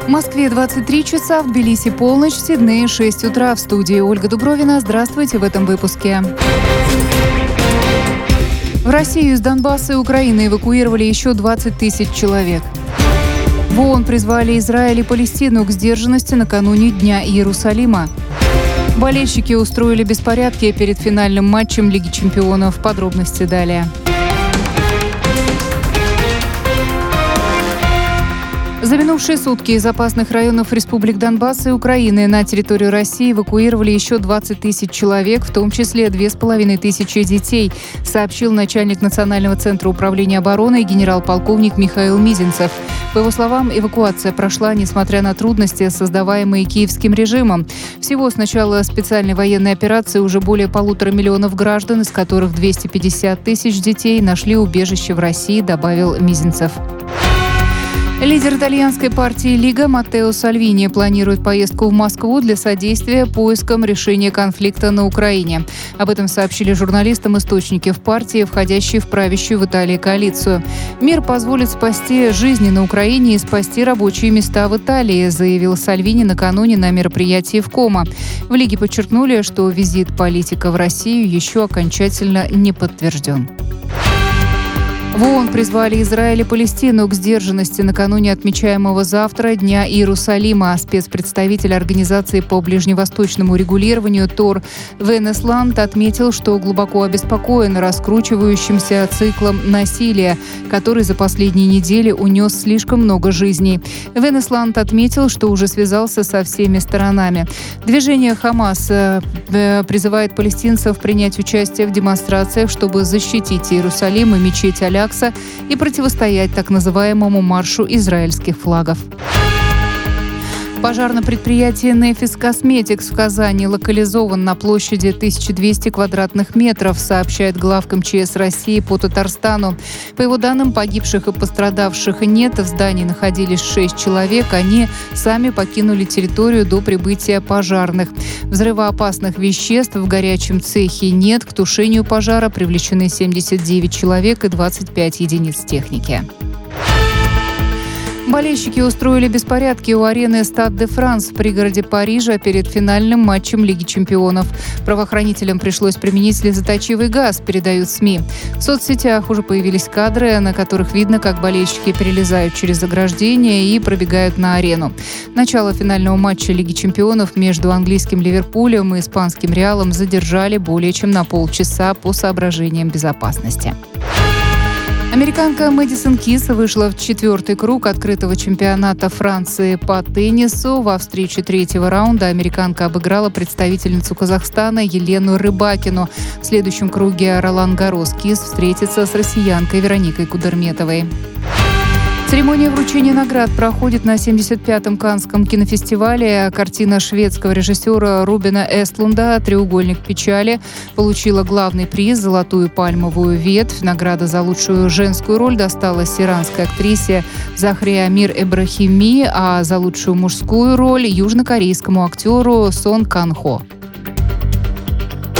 В Москве 23 часа, в Тбилиси полночь, в Сиднее 6 утра. В студии Ольга Дубровина. Здравствуйте в этом выпуске. В Россию из Донбасса и Украины эвакуировали еще 20 тысяч человек. В ООН призвали Израиль и Палестину к сдержанности накануне Дня Иерусалима. Болельщики устроили беспорядки перед финальным матчем Лиги чемпионов. Подробности далее. За минувшие сутки из опасных районов республик Донбасса и Украины на территорию России эвакуировали еще 20 тысяч человек, в том числе 2500 детей, сообщил начальник Национального центра управления обороной генерал-полковник Михаил Мизинцев. По его словам, эвакуация прошла, несмотря на трудности, создаваемые киевским режимом. Всего с начала специальной военной операции уже более 1,5 миллиона граждан, из которых 250 тысяч детей нашли убежище в России, добавил Мизинцев. Лидер итальянской партии «Лига» Маттео Сальвини планирует поездку в Москву для содействия поискам решения конфликта на Украине. Об этом сообщили журналистам источники в партии, входящие в правящую в Италии коалицию. «Мир позволит спасти жизни на Украине и спасти рабочие места в Италии», заявил Сальвини накануне на мероприятии в Комо. В «Лиге» подчеркнули, что визит политика в Россию еще окончательно не подтвержден. В ООН призвали Израиль и Палестину к сдержанности накануне отмечаемого завтра Дня Иерусалима. Спецпредставитель Организации по ближневосточному регулированию ТОР Венес Ланд отметил, что глубоко обеспокоен раскручивающимся циклом насилия, который за последние недели унес слишком много жизней. Венес Ланд отметил, что уже связался со всеми сторонами. Движение «Хамас» призывает палестинцев принять участие в демонстрациях, чтобы защитить Иерусалим и мечеть Аль-Акса и противостоять так называемому маршу израильских флагов. Пожар на предприятии «Нефис Косметикс» в Казани локализован на площади 1200 квадратных метров, сообщает главк МЧС России по Татарстану. По его данным, погибших и пострадавших нет. В здании находились 6 человек. Они сами покинули территорию до прибытия пожарных. Взрывоопасных веществ в горячем цехе нет. К тушению пожара привлечены 79 человек и 25 единиц техники. Болельщики устроили беспорядки у арены Стад де Франс в пригороде Парижа перед финальным матчем Лиги чемпионов. Правоохранителям пришлось применить слезоточивый газ, передают СМИ. В соцсетях уже появились кадры, на которых видно, как болельщики перелезают через ограждение и пробегают на арену. Начало финального матча Лиги чемпионов между английским Ливерпулем и испанским Реалом задержали более чем на полчаса по соображениям безопасности. Американка Мэдисон Кис вышла в 4-й круг открытого чемпионата Франции по теннису. Во встрече 3-го раунда американка обыграла представительницу Казахстана Елену Рыбакину. В следующем круге Ролан Гаррос Кис встретится с россиянкой Вероникой Кудерметовой. Церемония вручения наград проходит на 75-м Каннском кинофестивале. Картина шведского режиссера Рубена Эстлунда «Треугольник печали» получила главный приз – золотую пальмовую ветвь. Награда за лучшую женскую роль досталась иранской актрисе Захри Амир Эбрахими, а за лучшую мужскую роль – южнокорейскому актеру Сон Кан Хо.